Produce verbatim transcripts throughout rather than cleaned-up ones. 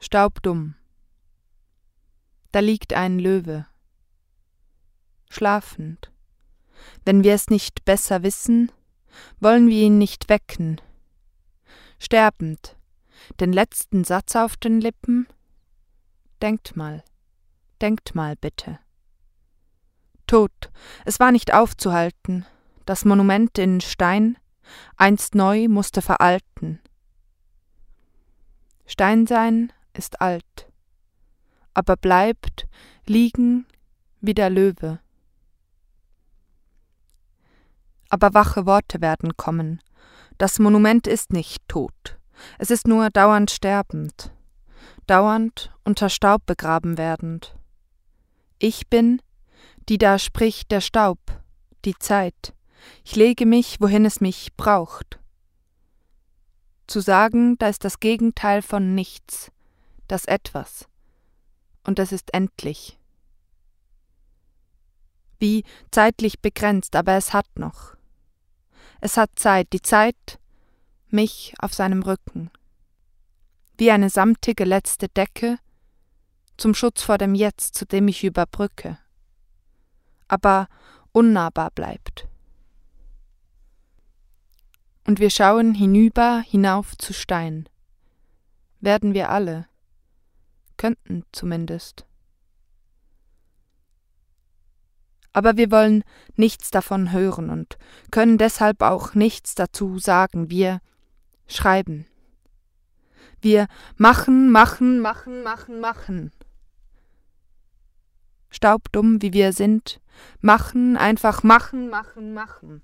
Staubdumm. Da liegt ein Löwe, schlafend. Wenn wir es nicht besser wissen, wollen wir ihn nicht wecken. Sterbend, den letzten Satz auf den Lippen. Denkt mal, denkt mal bitte. Tot, es war nicht aufzuhalten, das Monument in Stein, einst neu musste veralten. Steinsein ist alt, aber bleibt liegen wie der Löwe. Aber wache Worte werden kommen. Das Monument ist nicht tot. Es ist nur dauernd sterbend, dauernd unter Staub begraben werdend. Ich bin, die da spricht, der Staub, die Zeit. Ich lege mich, wohin es mich braucht. Zu sagen, da ist das Gegenteil von nichts, das Etwas, und es ist endlich. Wie zeitlich begrenzt, aber es hat noch. Es hat Zeit, die Zeit, mich auf seinem Rücken. Wie eine samtige letzte Decke zum Schutz vor dem Jetzt, zu dem ich überbrücke, aber unnahbar bleibt. Und wir schauen hinüber, hinauf zu Stein. Werden wir alle, könnten zumindest. Aber wir wollen nichts davon hören und können deshalb auch nichts dazu sagen. Wir schreiben. Wir machen, machen, machen, machen, machen. Staubdumm, wie wir sind, machen, einfach machen, machen, machen.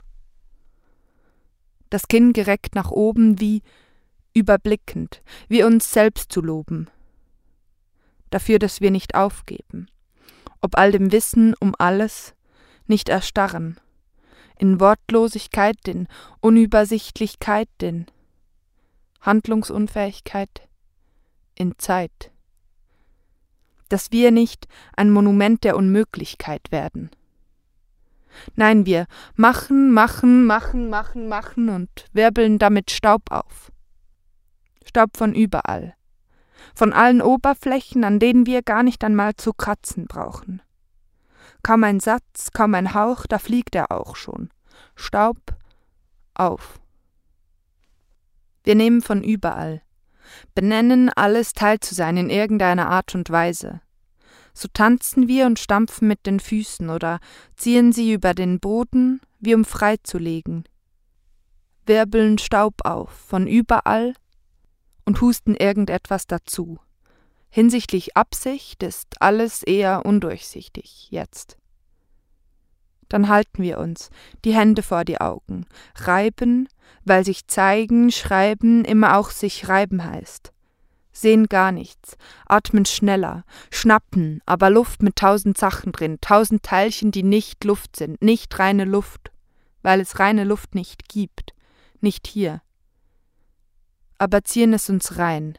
Das Kinn gereckt nach oben, wie überblickend, wie uns selbst zu loben. Dafür, dass wir nicht aufgeben, ob all dem Wissen um alles, nicht erstarren, in Wortlosigkeit, in Unübersichtlichkeit, in Handlungsunfähigkeit, in Zeit. Dass wir nicht ein Monument der Unmöglichkeit werden. Nein, wir machen, machen, machen, machen, machen und wirbeln damit Staub auf. Staub von überall. Von allen Oberflächen, an denen wir gar nicht einmal zu kratzen brauchen. Kaum ein Satz, kaum ein Hauch, da fliegt er auch schon. Staub auf. Wir nehmen von überall, benennen alles Teil zu sein in irgendeiner Art und Weise. So tanzen wir und stampfen mit den Füßen oder ziehen sie über den Boden, wie um freizulegen. Wirbeln Staub auf, von überall und husten irgendetwas dazu. Hinsichtlich Absicht ist alles eher undurchsichtig jetzt. Dann halten wir uns, die Hände vor die Augen, reiben, weil sich zeigen, schreiben immer auch sich reiben heißt. Sehen gar nichts, atmen schneller, schnappen, aber Luft mit tausend Sachen drin, tausend Teilchen, die nicht Luft sind, nicht reine Luft, weil es reine Luft nicht gibt, nicht hier. Aber ziehen es uns rein.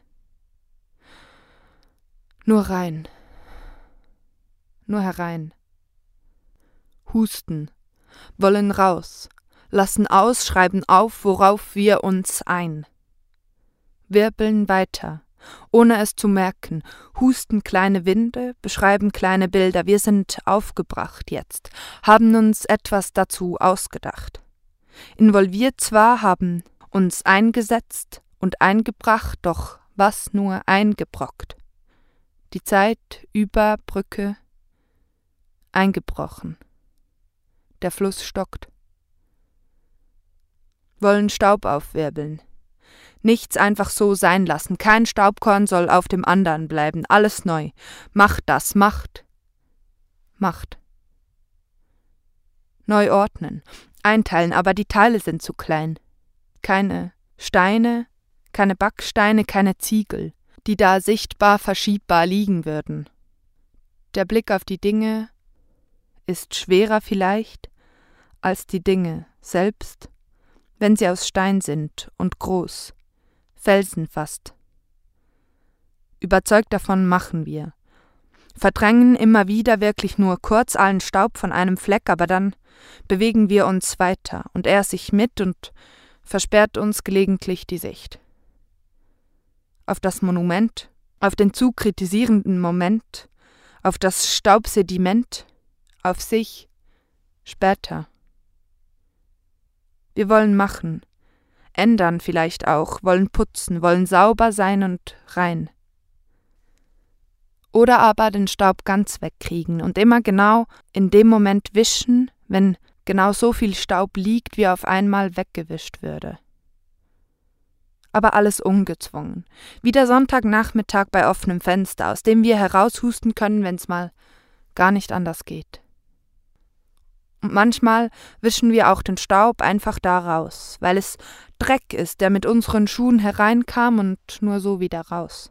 Nur rein. Nur herein. Husten, wollen raus, lassen aus, schreiben auf, worauf wir uns ein. Wirbeln weiter, ohne es zu merken, husten kleine Winde, beschreiben kleine Bilder, wir sind aufgebracht jetzt, haben uns etwas dazu ausgedacht. Involviert zwar, haben uns eingesetzt und eingebracht, doch was nur eingebrockt. Die Zeit über Brücke eingebrochen. Der Fluss stockt. Wollen Staub aufwirbeln. Nichts einfach so sein lassen. Kein Staubkorn soll auf dem anderen bleiben. Alles neu. Macht das, macht. Macht. Neu ordnen. Einteilen, aber die Teile sind zu klein. Keine Steine, keine Backsteine, keine Ziegel, die da sichtbar verschiebbar liegen würden. Der Blick auf die Dinge ist schwerer vielleicht als die Dinge selbst, wenn sie aus Stein sind und groß, Felsen fast. Überzeugt davon machen wir, verdrängen immer wieder wirklich nur kurz allen Staub von einem Fleck, aber dann bewegen wir uns weiter und er sich mit und versperrt uns gelegentlich die Sicht. Auf das Monument auf den zu kritisierenden Moment, auf das Staubsediment, auf sich, später. Wir wollen machen, ändern vielleicht auch, wollen putzen, wollen sauber sein und rein. Oder aber den Staub ganz wegkriegen und immer genau in dem Moment wischen, wenn genau so viel Staub liegt, wie auf einmal weggewischt würde. Aber alles ungezwungen, wie der Sonntagnachmittag bei offenem Fenster, aus dem wir heraushusten können, wenn's mal gar nicht anders geht. Und manchmal wischen wir auch den Staub einfach da raus, weil es Dreck ist, der mit unseren Schuhen hereinkam und nur so wieder raus.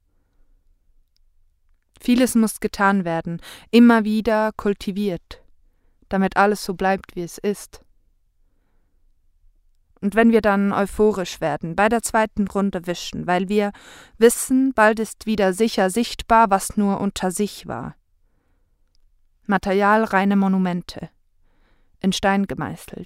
Vieles muss getan werden, immer wieder kultiviert, damit alles so bleibt, wie es ist. Und wenn wir dann euphorisch werden, bei der zweiten Runde wischen, weil wir wissen, bald ist wieder sicher sichtbar, was nur unter sich war. Materialreine Monumente, in Stein gemeißelt.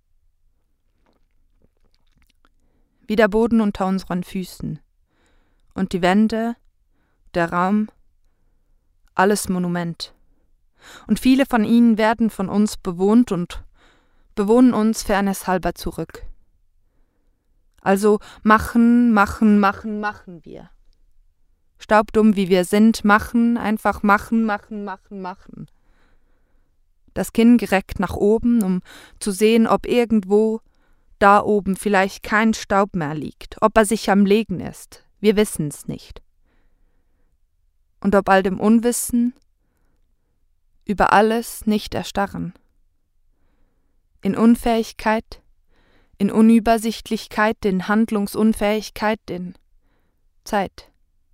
Wie der Boden unter unseren Füßen. Und die Wände, der Raum, alles Monument. Und viele von ihnen werden von uns bewohnt und bewohnen uns fairness halber zurück. Also machen, machen, machen, machen wir. Staubdumm wie wir sind, machen, einfach machen, machen, machen, machen. Das Kinn gereckt nach oben, um zu sehen, ob irgendwo da oben vielleicht kein Staub mehr liegt, ob er sich am Legen ist. Wir wissen's nicht. Und ob all dem Unwissen über alles nicht erstarren. In Unfähigkeit, in Unübersichtlichkeit, in Handlungsunfähigkeit, in Zeit.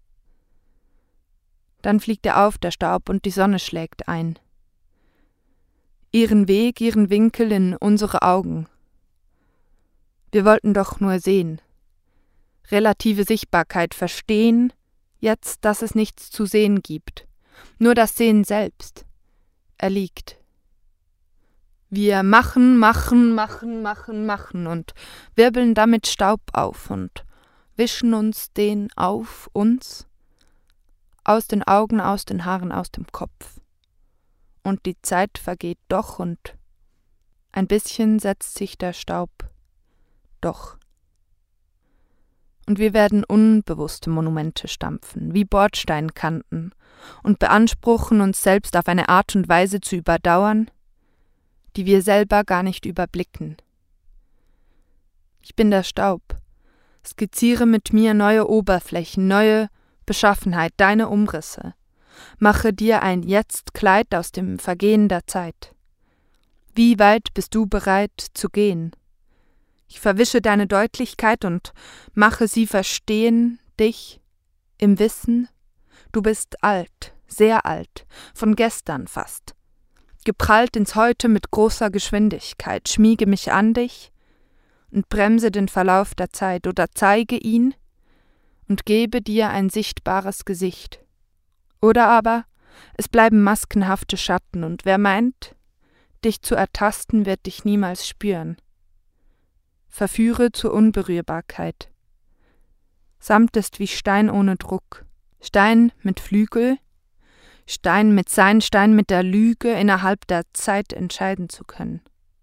Dann fliegt er auf, der Staub, und die Sonne schlägt ein. Ihren Weg, ihren Winkel in unsere Augen. Wir wollten doch nur sehen. Relative Sichtbarkeit verstehen, jetzt, dass es nichts zu sehen gibt. Nur das Sehen selbst. Er liegt. Wir machen, machen, machen, machen, machen und wirbeln damit Staub auf und wischen uns den auf uns, aus den Augen, aus den Haaren, aus dem Kopf. Und die Zeit vergeht doch und ein bisschen setzt sich der Staub doch. Und wir werden unbewusste Monumente stampfen, wie Bordsteinkanten, und beanspruchen, uns selbst auf eine Art und Weise zu überdauern, die wir selber gar nicht überblicken. Ich bin der Staub, skizziere mit mir neue Oberflächen, neue Beschaffenheit, deine Umrisse, mache dir ein Jetzt-Kleid aus dem Vergehen der Zeit. Wie weit bist du bereit zu gehen? Ich verwische deine Deutlichkeit und mache sie verstehen, dich, im Wissen, du bist alt, sehr alt, von gestern fast. Geprallt ins Heute mit großer Geschwindigkeit, schmiege mich an dich und bremse den Verlauf der Zeit oder zeige ihn und gebe dir ein sichtbares Gesicht. Oder aber es bleiben maskenhafte Schatten und wer meint, dich zu ertasten, wird dich niemals spüren. Verführe zur Unberührbarkeit. Samt ist wie Stein ohne Druck, Stein mit Flügel, Stein mit Sein, Stein mit der Lüge, innerhalb der Zeit entscheiden zu können.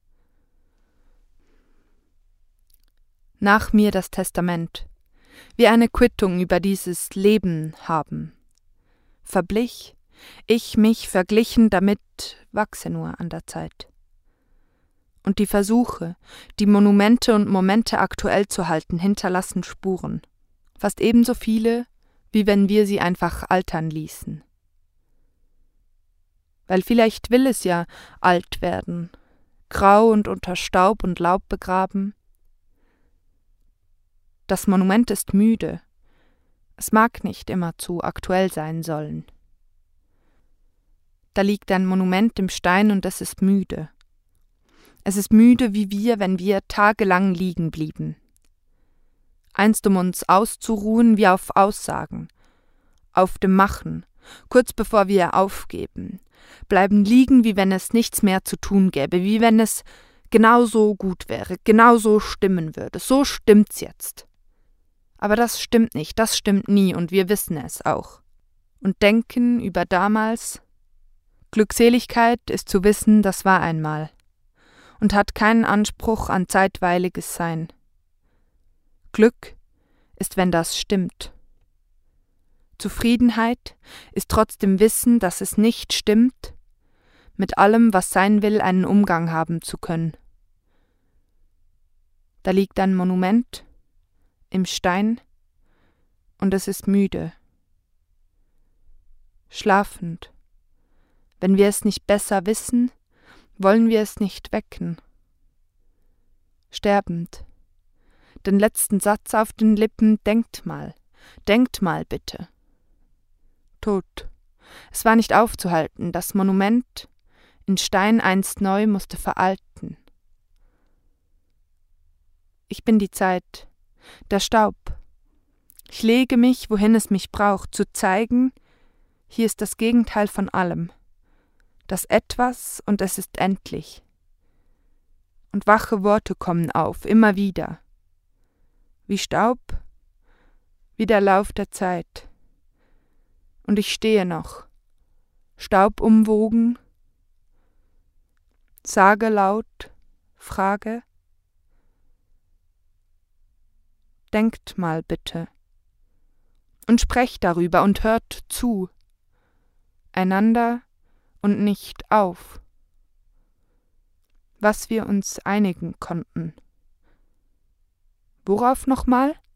Nach mir das Testament, wie eine Quittung über dieses Leben haben. Verblich, ich mich verglichen, damit wachse nur an der Zeit. Und die Versuche, die Monumente und Momente aktuell zu halten, hinterlassen Spuren. Fast ebenso viele, wie wenn wir sie einfach altern ließen. Weil vielleicht will es ja alt werden, grau und unter Staub und Laub begraben. Das Monument ist müde. Es mag nicht immerzu aktuell sein sollen. Da liegt ein Monument im Stein und es ist müde. Es ist müde wie wir, wenn wir tagelang liegen blieben. Einst um uns auszuruhen wie auf Aussagen, auf dem Machen, kurz bevor wir aufgeben, bleiben liegen, wie wenn es nichts mehr zu tun gäbe, wie wenn es genauso gut wäre, genauso stimmen würde. So stimmt's jetzt. Aber das stimmt nicht, das stimmt nie, und wir wissen es auch. Und denken über damals. Glückseligkeit ist zu wissen, das war einmal, und hat keinen Anspruch an zeitweiliges Sein. Glück ist, wenn das stimmt. Zufriedenheit ist trotzdem Wissen, dass es nicht stimmt, mit allem, was sein will, einen Umgang haben zu können. Da liegt ein Monument im Stein, und es ist müde, schlafend. Wenn wir es nicht besser wissen, wollen wir es nicht wecken. Sterbend, den letzten Satz auf den Lippen, denkt mal, denkt mal bitte. Tot, es war nicht aufzuhalten, das Monument in Stein einst neu musste veralten. Ich bin die Zeit, der Staub. Ich lege mich, wohin es mich braucht, zu zeigen, hier ist das Gegenteil von allem. Das Etwas, und es ist endlich. Und wache Worte kommen auf, immer wieder. Wie Staub, wie der Lauf der Zeit. Und ich stehe noch, staubumwogen, sage laut, frage, denkt mal bitte und sprecht darüber und hört zu, einander und nicht auf, was wir uns einigen konnten. Worauf nochmal?